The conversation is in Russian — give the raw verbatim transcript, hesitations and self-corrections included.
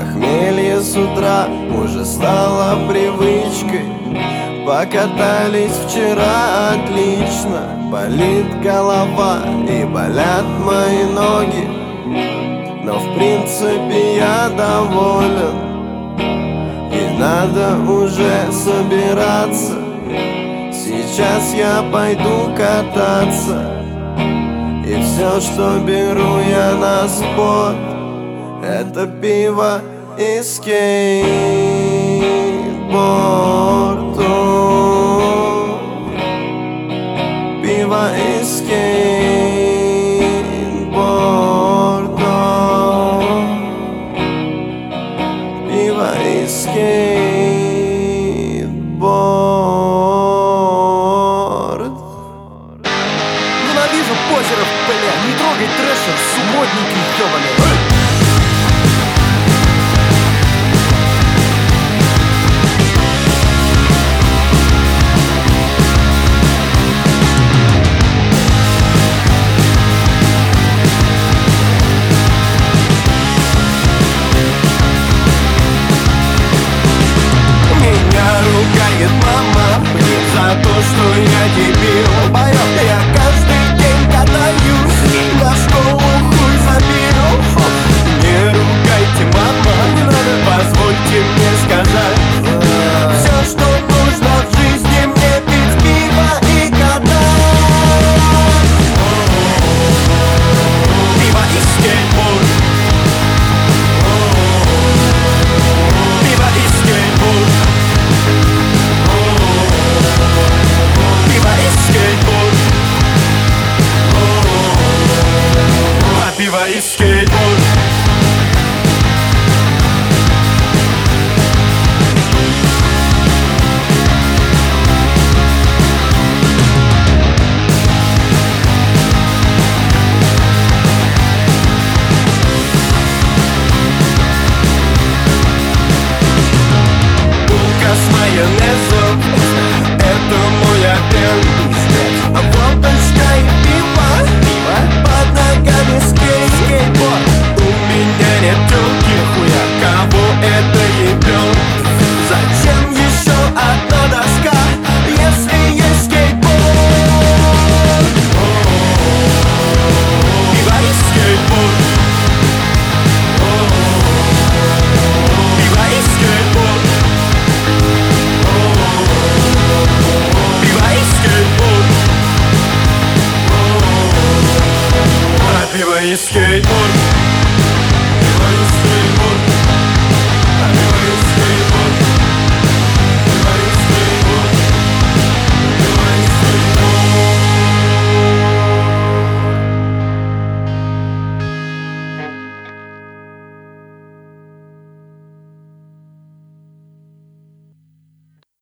Похмелье с утра уже стало привычкой. Покатались вчера отлично. Болит голова и болят мои ноги, но в принципе я доволен. И надо уже собираться. Сейчас я пойду кататься. И все, что беру я на спот, это пиво и скейтборд. Пиво и скейтборд. Пиво и скейтборд. Ненавижу позеров, бля, не трогай трэшер, субботники ёбаные. Ругает мама мне за то, что я дебил. Я каждый день катаюсь, на школу хуй забил. Не ругайте, мама, не надо, позвольте мне сказать. Все, что нужно в жизни, мне пить пиво и катать. Пиво и скейтборд. Пиво и скейтборд. Пиво и скейтборд.